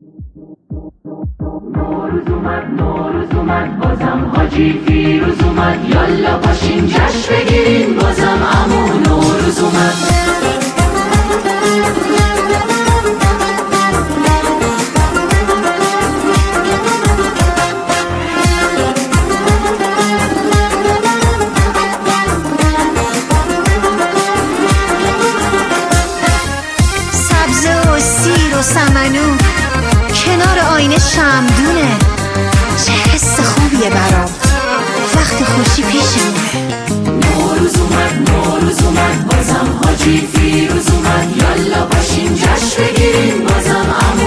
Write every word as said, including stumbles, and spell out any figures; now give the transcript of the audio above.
نوروز اومد نوروز اومد بازم حاجی فیروز اومد، یالا باشین جشن بگیرین بازم عمو نوروز اومد. سبزه و سیر و سمنو کنار آینه شمدونه، چه حس خوبیه برام وقت خوشی پیشمونه. نوروز اومد نوروز اومد بازم حاجی فیروز اومد، یالا باشین جشن بگیرین بازم عمو